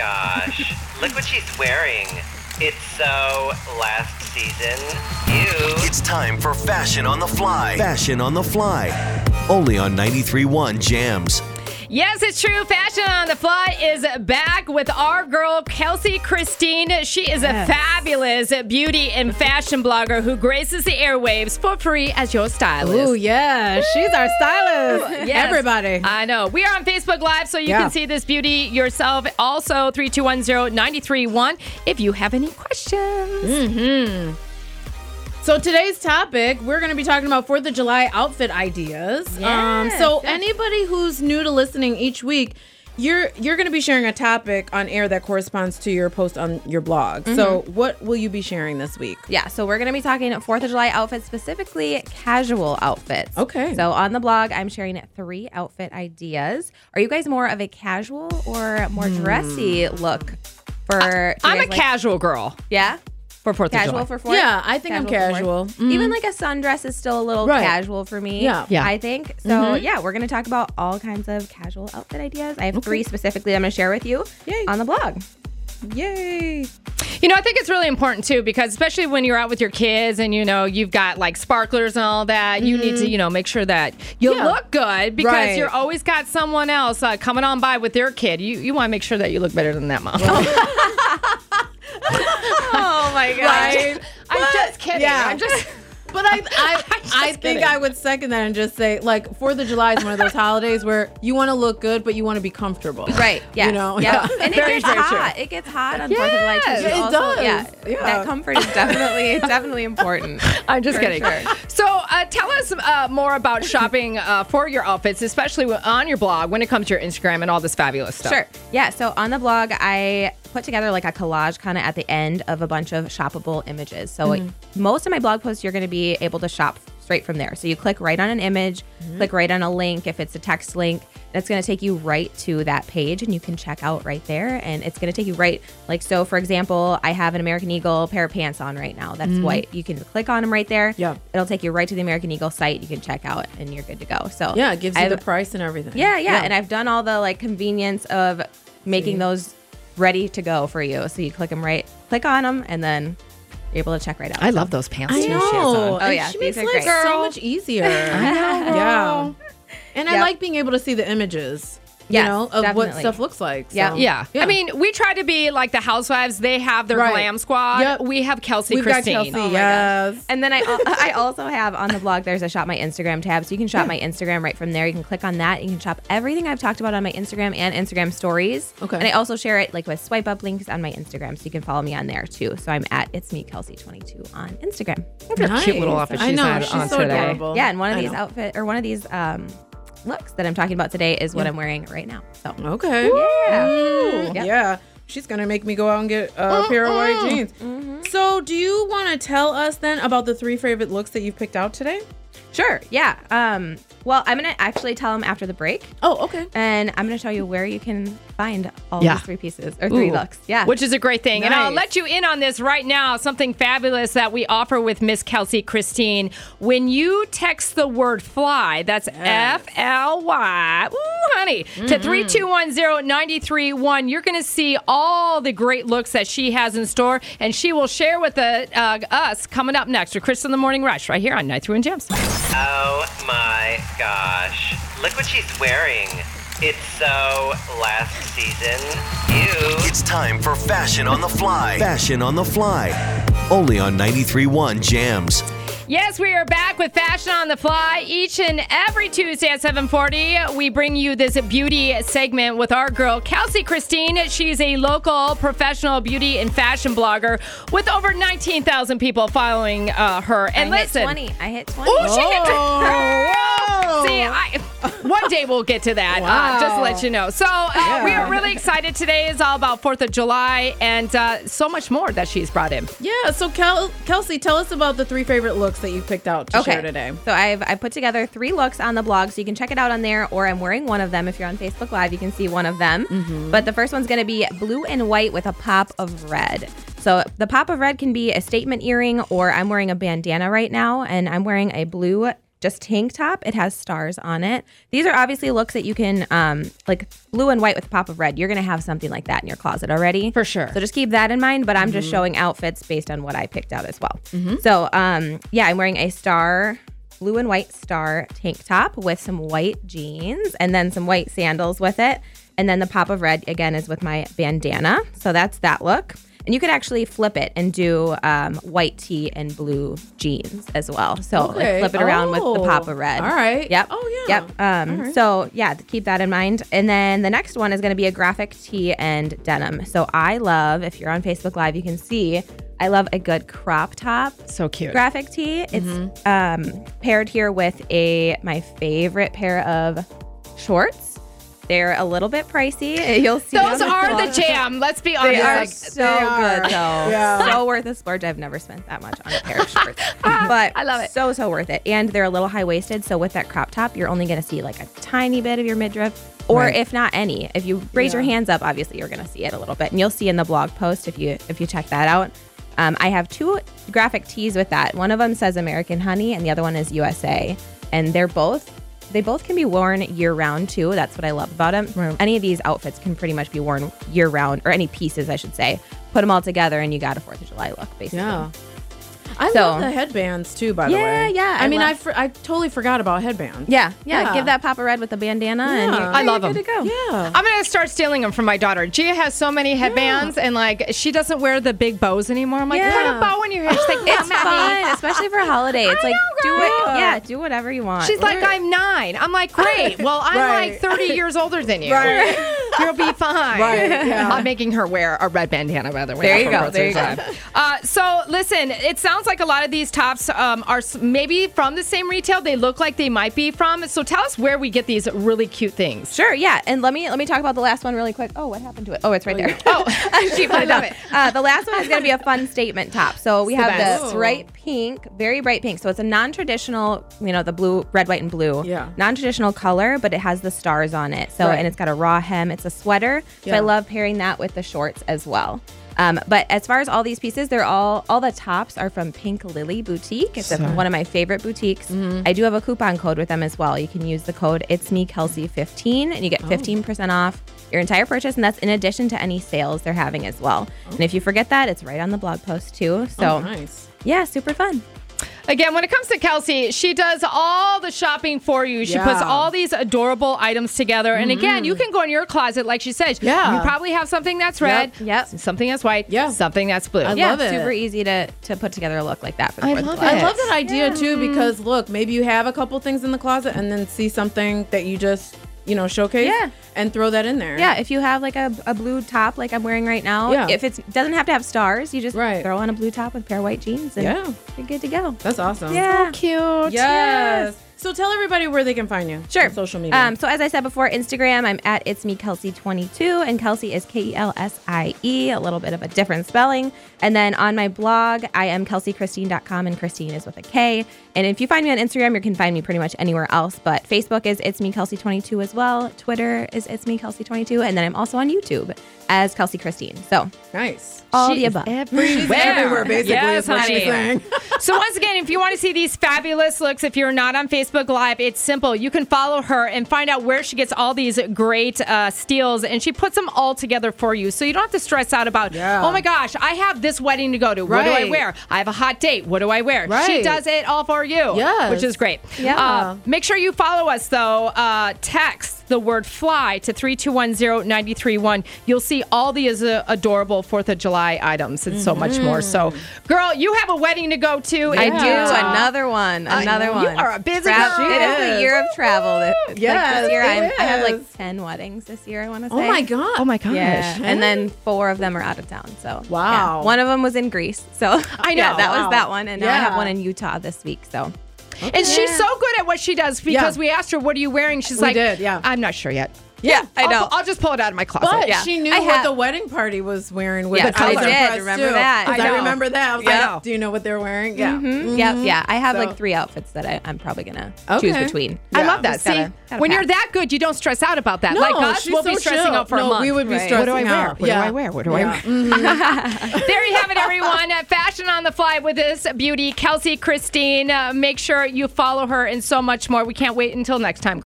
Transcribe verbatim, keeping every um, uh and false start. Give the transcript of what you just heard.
gosh. Look what she's wearing. It's so last season. Ew. It's time for Fashion on the Fly. Fashion on the Fly. Only on ninety-three point one Jams. Yes, it's true. Fashion on the Fly is back with our girl, Kelsey Christine. She is yes. a fabulous beauty and fashion blogger who graces the airwaves for free as your stylist. Oh, yeah. Woo! She's our stylist. Yes. Everybody. I know. We are on Facebook Live, so you yeah. can see this beauty yourself. Also, three two one zero, nine three one if you have any questions. Mm-hmm. So today's topic, we're going to be talking about fourth of July outfit ideas. Yes, um, so yes. anybody who's new to listening each week, you're you're going to be sharing a topic on air that corresponds to your post on your blog. Mm-hmm. So what will you be sharing this week? Yeah, so we're going to be talking fourth of July outfits, specifically casual outfits. Okay. So on the blog, I'm sharing three outfit ideas. Are you guys more of a casual or more dressy mm. look? For I'm a like, casual girl. Yeah? For fourth casual of July. for fourth? Yeah, I think casual I'm casual. Mm-hmm. Even like a sundress is still a little right. casual for me. Yeah. yeah. I think. So mm-hmm. yeah, we're going to talk about all kinds of casual outfit ideas. I have okay. three specifically I'm going to share with you Yay. on the blog. Yay. You know, I think it's really important too, because especially when you're out with your kids and, you know, you've got like sparklers and all that, mm-hmm. you need to, you know, make sure that you yeah. look good because right. you're always got someone else uh, coming on by with their kid. You you want to make sure that you look better than that mom. Oh my God. Right? I'm just, I'm just kidding. Yeah. I'm just... But I I, I think kidding. I would second that and just say, like, fourth of July is one of those holidays where you want to look good, but you want to be comfortable. Right. Yeah. You know? Yeah. yeah. And it very, gets very hot. true. It gets hot on Yes. fourth of July too. So It also, does. Yeah, Yeah. That comfort is definitely definitely important. I'm just For kidding. Sure. So uh, tell us uh, more about shopping uh, for your outfits, especially on your blog when it comes to your Instagram and all this fabulous stuff. Sure. Yeah. So on the blog, I put together like a collage kind of at the end of a bunch of shoppable images. So mm-hmm. like, most of my blog posts, you're going to be able to shop straight from there. So you click right on an image, mm-hmm. click right on a link if it's a text link. It's going to take you right to that page and you can check out right there. And it's going to take you right. Like, so for example, I have an American Eagle pair of pants on right now. That's mm-hmm. white. You can click on them right there. Yeah. It'll take you right to the American Eagle site. You can check out and you're good to go. So yeah, it gives you I've, the price and everything. Yeah, yeah, yeah. And I've done all the like convenience of making See? those ready to go for you. So you click them right, click on them, and then you're able to check right out. I so. love those pants I too. know. She has on. Oh, and yeah, she these makes are life great. so much easier. I know. Yeah. And I Yep. like being able to see the images. You Yes, know, of definitely. what stuff looks like. So. Yeah. Yeah. Yeah. I mean, we try to be like the housewives. They have their Right. glam squad. Yep. We have Kelsey We've Christine. got Kelsey, Oh my yes. And then I al- I also have on the blog, there's a shop my Instagram tab. So you can shop my Instagram right from there. You can click on that. You can shop everything I've talked about on my Instagram and Instagram stories. Okay. And I also share it like with swipe up links on my Instagram. So you can follow me on there too. So I'm at It's Me Kelsey twenty-two on Instagram. Look at her cute little outfit I she's know, on, she's on so today. adorable. Yeah. And one of I these know. outfit or one of these um, looks that I'm talking about today is what Yeah. I'm wearing right now. So Okay. yeah. Mm, Yep. Yeah. She's going to make me go out and get a pair of white jeans. Mm-hmm. So, do you want to tell us then about the three favorite looks that you've picked out today? Sure. Yeah. Um, well, I'm going to actually tell them after the break. Oh, okay. And I'm going to show you where you can find all Yeah. these three pieces or three Ooh. looks. Yeah. Which is a great thing. And I'll Nice. let you in on this right now, something fabulous that we offer with Miss Kelsey Christine. When you text the word fly, that's F L Y, ooh, honey, to three two one zero, nine three one, you're going to see all the great looks that she has in store. And she will share with the, uh, us coming up next with Chris in the Morning Rush right here on ninety-three one Gems. Oh my gosh. Look what she's wearing. It's so last season. Ew. It's time for Fashion on the Fly. Fashion on the Fly. Only on ninety-three point one Jams. Yes, we are back with Fashion on the Fly. Each and every Tuesday at seven forty, we bring you this beauty segment with our girl, Kelsey Christine. She's a local professional beauty and fashion blogger with over nineteen thousand people following uh, her. And I listen. hit twenty. I hit twenty. Oh, she hit whoa. See, I, one day we'll get to that, Wow. uh, just to let you know. So uh, Yeah. we are really excited. Today is all about fourth of July and uh, so much more that she's brought in. Yeah, so Kel- Kelsey, tell us about the three favorite looks that you picked out to share today. So I've I put together three looks on the blog, so you can check it out on there, or I'm wearing one of them. If you're on Facebook Live, you can see one of them. Mm-hmm. But the first one's going to be blue and white with a pop of red. So the pop of red can be a statement earring, or I'm wearing a bandana right now, and I'm wearing a blue just tank top. It has stars on it. These are obviously looks that you can, um, like blue and white with a pop of red. You're going to have something like that in your closet already. For sure. So just keep that in mind, but I'm mm-hmm. just showing outfits based on what I picked out as well. Mm-hmm. So um, yeah, I'm wearing a star, blue and white star tank top with some white jeans and then some white sandals with it. And then the pop of red, again, is with my bandana. So that's that look. And you could actually flip it and do um, white tee and blue jeans as well. So okay. like, flip it around oh. with the pop of red. All right. Yep. Oh, yeah. Yep. Um, right. So, yeah, keep that in mind. And then the next one is going to be a graphic tee and denim. So I love, if you're on Facebook Live, you can see, I love a good crop top. So cute. Graphic tee. It's Mm-hmm. um, paired here with a my favorite pair of shorts. They're a little bit pricey. You'll see. Those on the are blog. the jam. Let's be honest. They are Like, so they are. good, though. Yeah. So worth the splurge. I've never spent that much on a pair of shorts, but I love it. So so worth it. And they're a little high waisted, so with that crop top, you're only going to see like a tiny bit of your midriff, or Right. if not any. If you raise Yeah. your hands up, obviously you're going to see it a little bit, and you'll see in the blog post if you if you check that out. Um, I have two graphic tees with that. One of them says American Honey, and the other one is U S A, and they're both. They both can be worn year-round, too. That's what I love about them. Right. Any of these outfits can pretty much be worn year-round, or any pieces, I should say. Put them all together, and you got a fourth of July look, basically. Yeah. I So- love the headbands too, by the Yeah, way. yeah, I, I mean, love- I, for, I totally forgot about headbands. Yeah, yeah, Yeah. Give that pop a red with the bandana, and Yeah. you're, I love you're them. good to go. Yeah. I'm going to start stealing them from my daughter. Gia has so many headbands, and like she doesn't wear the big bows anymore. I'm like, Yeah. put a bow in your hair. She's like, It's "No, Mommy." fun, especially for holiday. It's I like know, do right? it, yeah, do whatever you want. She's like, I'm nine. I'm like, great. Well, I'm Right. like thirty years older than you. Right. You'll be fine. Right, yeah. I'm making her wear a red bandana, by the way. There you for go, Fourth there of you July. Uh, so, listen, it sounds like a lot of these tops um, are s- maybe from the same retail. They look like they might be from. So, tell us where we get these really cute things. Sure, yeah, and let me let me talk about the last one really quick. Oh, what happened to it? Oh, it's right there. Oh, she put I it love down. it. Uh, the last one is going to be a fun statement top. So we It's the have best. the bright pink, very bright pink. So it's a non-traditional, you know, the blue, red, white, and blue. Yeah. Non-traditional color, but it has the stars on it. So Right. and it's got a raw hem. It's a sweater. So Yeah. I love pairing that with the shorts as well. Um, but as far as all these pieces, they're all all the tops are from Pink Lily Boutique. It's a, one of my favorite boutiques. I do have a coupon code with them as well. You can use the code It's Me Kelsey fifteen, and you get fifteen percent off your entire purchase, and that's in addition to any sales they're having as well. And if you forget that, it's right on the blog post too. So Oh, nice. yeah, super fun. Again, when it comes to Kelsey, she does all the shopping for you. She Yeah. puts all these adorable items together. And again, you can go in your closet, like she said. Yeah. You probably have something that's red, Yep. something that's white, Yeah. something that's blue. I yeah, love it. super easy to to put together a look like that for the I Fourth of love July. it. I love that idea too, because look, maybe you have a couple things in the closet and then see something that you just, you know, showcase Yeah. and throw that in there. Yeah, if you have like a, a blue top like I'm wearing right now, Yeah. if it doesn't have to have stars, you just Right. throw on a blue top with a pair of white jeans and Yeah. you're good to go. That's awesome. Yeah. Cute. Yes. So tell everybody where they can find you. Sure. On social media. Um, so as I said before, Instagram, I'm at It's Me Kelsey twenty-two, and Kelsey is K E L S I E, a little bit of a different spelling. And then on my blog, I am kelsey christine dot com, and Christine is with a K. And if you find me on Instagram, you can find me pretty much anywhere else. But Facebook is It's Me Kelsey twenty-two as well. Twitter is It's Me Kelsey twenty-two, and then I'm also on YouTube as Kelsey Christine. So nice. all She the is above. Everywhere. Everywhere, basically, Yes, is what she's honey. saying. So once again, if you want to see these fabulous looks, if you're not on Facebook Live, it's simple. You can follow her and find out where she gets all these great uh, steals, and she puts them all together for you. So you don't have to stress out about, Yeah. oh my gosh, I have this wedding to go to. What do I Right. wear? I have a hot date. What do I wear? She Right. does it all for you, Yes. which is great. Yeah. Uh, make sure you follow us, though. Uh, text the word fly to three two one zero nine three one. You'll see all these uh, adorable fourth of July items and so much more. So, girl, you have a wedding to go to. I in do. Utah. Another one. Another know. one. You are a busy Tra- girl. It is She a is. year of travel. This, like Yes, this year, it I'm, I have like is. ten weddings this year, I want to say. Oh my god. Oh my gosh. Yeah, and then four of them are out of town. So Wow. yeah. One of them was in Greece. So I yeah, know. that Wow. was that one, and now I have Yeah. one in Utah this week. So And she's so good at what she does because Yeah. we asked her, what are you wearing? She's We like, did, yeah. I'm not sure yet. Yeah, I know. I'll, I'll just pull it out of my closet. But Yeah. she knew I what have- the wedding party was wearing. With Yes, I was I did. impressed, Remember too. that. 'Cause I I, know. remember that. I was Yeah. like, do you know what they're wearing? Yeah. Mhm. Yeah, yeah. I have So- like three outfits that I, I'm probably gonna Okay. choose between. I Yeah. love that. Just See, gotta- gotta when pass. you're that good, you don't stress out about that. No, like us, she's we'll be so stressing chill. out for no, a month. we would be Right. stressing What do I wear? out. What yeah. do I wear? What do I Yeah. wear? There you have it, everyone. Uh, Fashion on the Fly with this beauty, Kelsey Christine. Uh, make sure you follow her and so much more. We can't wait until next time.